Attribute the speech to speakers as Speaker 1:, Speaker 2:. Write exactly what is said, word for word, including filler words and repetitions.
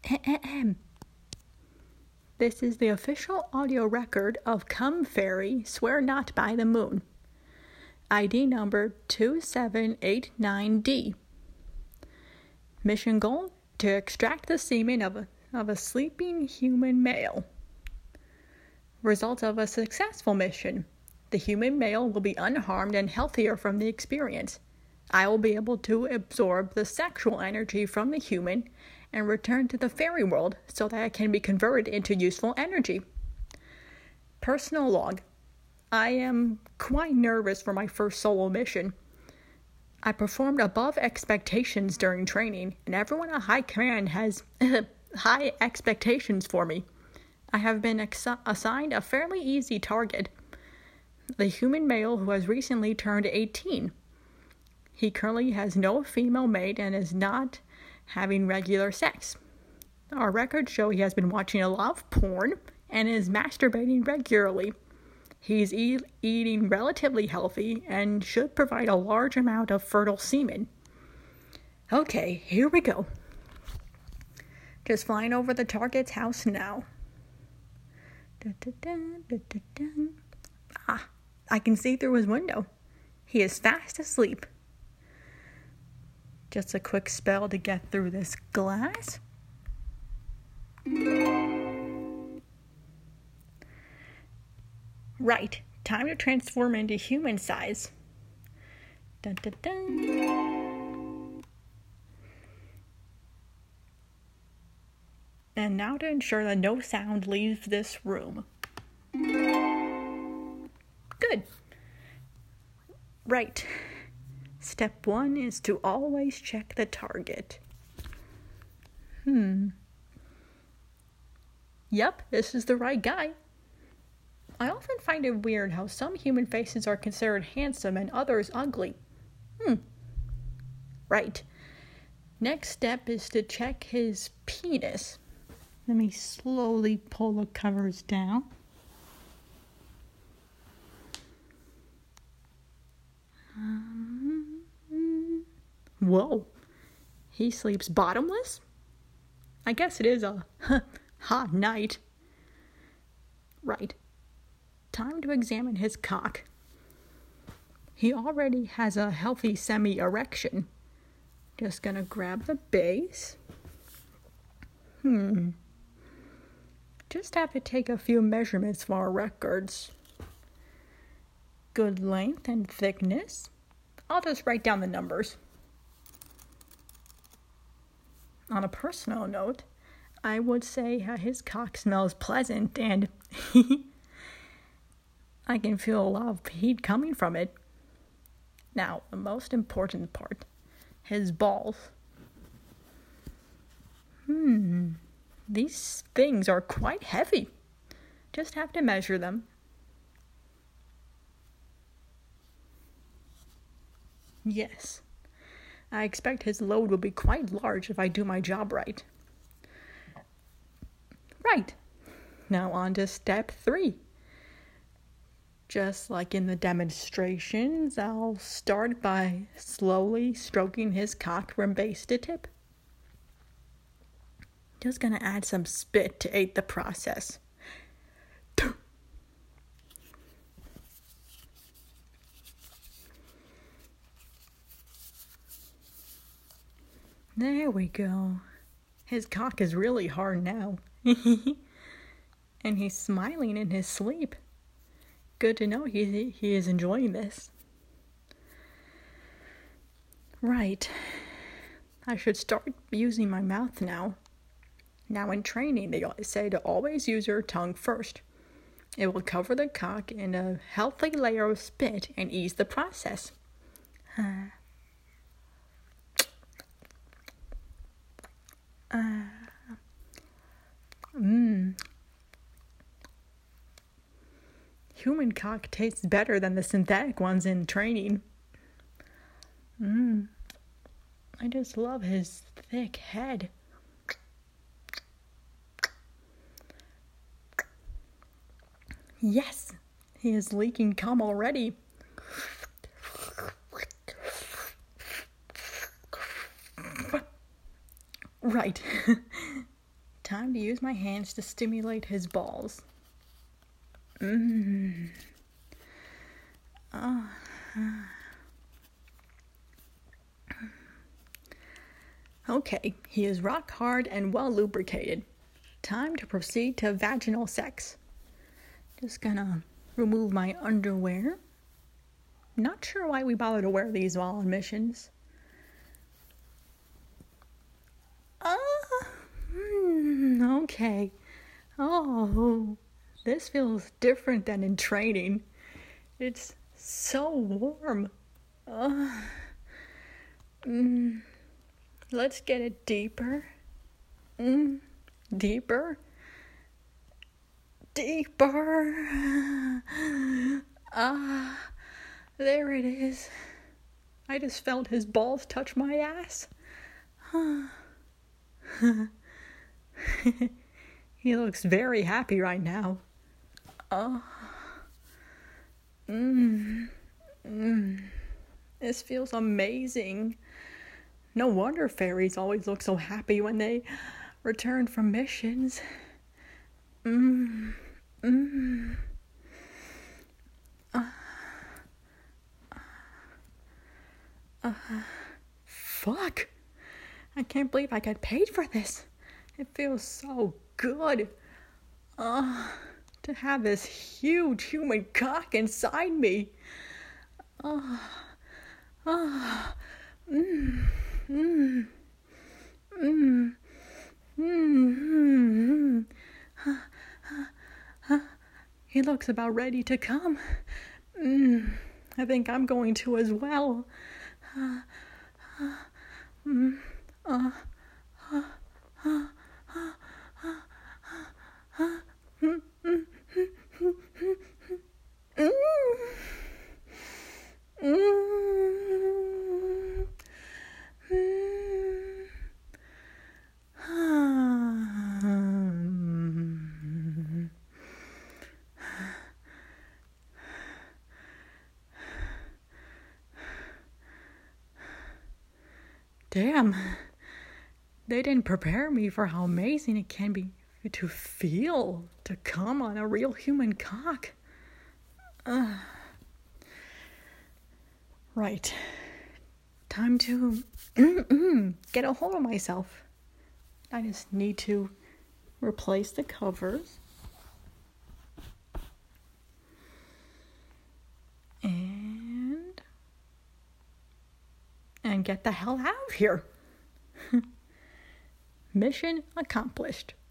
Speaker 1: Ahem. This is the official audio record of Come Fairy, Swear Not by the Moon. I D number two seven eight nine D. Mission goal: to extract the semen of a, of a sleeping human male. Results of a successful mission: the human male will be unharmed and healthier from the experience. I will be able to absorb the sexual energy from the human and return to the fairy world so that it can be converted into useful energy. Personal log. I am quite nervous for my first solo mission. I performed above expectations during training, and everyone at High Command has high expectations for me. I have been ex- assigned a fairly easy target: the human male who has recently turned eighteen. He currently has no female mate and is not having regular sex. Our records show he has been watching a lot of porn and is masturbating regularly. He's e- eating relatively healthy and should provide a large amount of fertile semen. Okay, here we go. Just flying over the target's house now. Da, da, da, da, da, da. Ah, I can see through his window. He is fast asleep. Just a quick spell to get through this glass. Right, time to transform into human size. Dun, dun, dun. And now to ensure that no sound leaves this room. Good. Right. Step one is to always check the target. Hmm. Yep, this is the right guy. I often find it weird how some human faces are considered handsome and others ugly. Hmm. Right. Next step is to check his penis. Let me slowly pull the covers down. Um, whoa. He sleeps bottomless? I guess it is a hot night. Right. Time to examine his cock. He already has a healthy semi-erection. Just gonna grab the base. Hmm. Just have to take a few measurements for our records. Good length and thickness. I'll just write down the numbers. On a personal note, I would say uh, his cock smells pleasant and I can feel a lot of heat coming from it. Now, the most important part, his balls. Hmm, these things are quite heavy. Just have to measure them. Yes, I expect his load will be quite large if I do my job right. Right, now on to step three. Just like in the demonstrations, I'll start by slowly stroking his cock from base to tip. Just gonna add some spit to aid the process. There we go. His cock is really hard now. And he's smiling in his sleep. Good to know he, he is enjoying this. Right. I should start using my mouth now. Now in training, they say to always use your tongue first. It will cover the cock in a healthy layer of spit and ease the process. Uh, uh, mmm. Human cock tastes better than the synthetic ones in training. Mmm. I just love his thick head. Yes, he is leaking cum already. Right. Time to use my hands to stimulate his balls. Mmm. Oh. Okay, he is rock hard and well lubricated. Time to proceed to vaginal sex. Just gonna remove my underwear. Not sure why we bother to wear these while on missions. Ah, mm, okay. Oh, this feels different than in training. It's so warm. Uh, mm, let's get it deeper. Mm, deeper. Deeper. Ah, there it is. I just felt his balls touch my ass. He looks very happy right now. Oh. Mmm. Mmm. This feels amazing. No wonder fairies always look so happy when they return from missions. Mmm. Mmm. Uh. Uh. Fuck. I can't believe I got paid for this. It feels so good. Uh, to have this huge human cock inside me. Uh, uh, mm, mm, mm, mm, mm, uh, uh, uh, he looks about ready to come. Mm, I think I'm going to as well. Uh, uh, mm, uh, uh, uh, uh, uh, uh, mm, mm, mm, mm, mm, mm, mm, mm. Damn, they didn't prepare me for how amazing it can be to feel, to come on a real human cock. Uh, right. Time to get a hold of myself. I just need to replace the covers. And... and get the hell out of here. Mission accomplished.